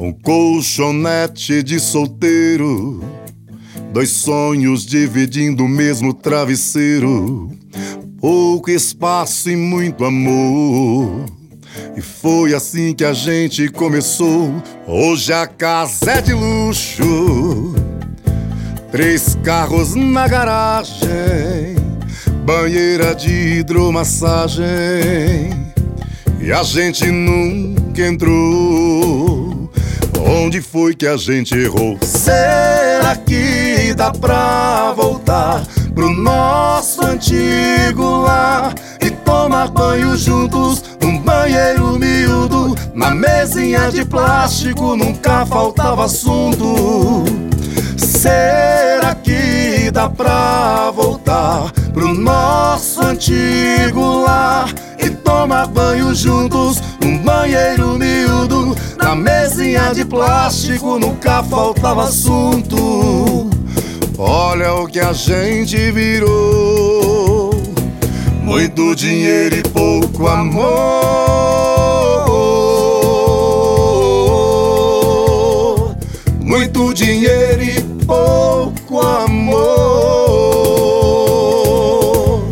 Um colchonete de solteiro, dois sonhos dividindo o mesmo travesseiro, pouco espaço e muito amor. E foi assim que a gente começou. Hoje a casa é de luxo, 3 carros na garagem, banheira de hidromassagem, e a gente nunca entrou. Onde foi que a gente errou? Será que dá pra voltar pro nosso antigo lar e tomar banho juntos num banheiro miúdo? Na mesinha de plástico nunca faltava assunto. Será que dá pra voltar pro nosso antigo lar e tomar banho juntos num banheiro miúdo? Na mesinha de plástico nunca faltava assunto. Olha o que a gente virou: muito dinheiro e pouco amor. Muito dinheiro e pouco amor.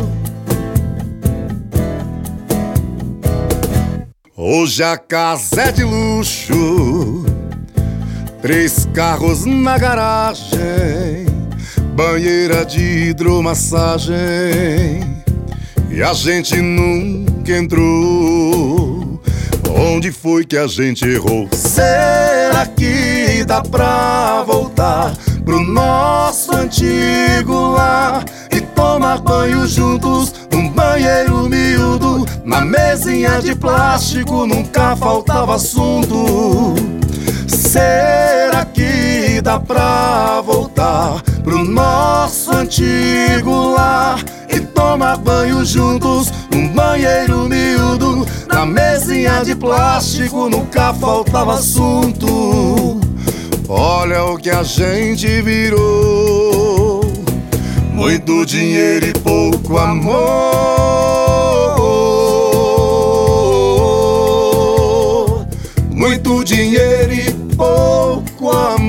Hoje a casa é de luxo, 3 carros na garagem, banheira de hidromassagem, e a gente nunca entrou. Onde foi que a gente errou? Será que dá pra voltar pro nosso antigo lar e tomar banho juntos num banheiro miúdo? Na mesinha de plástico nunca faltava assunto. Será que dá pra voltar pro nosso antigo lar e tomar banho juntos num banheiro miúdo? Na mesinha de plástico nunca faltava assunto. Olha o que a gente virou: muito dinheiro e pouco amor. Muito dinheiro e pouco amor.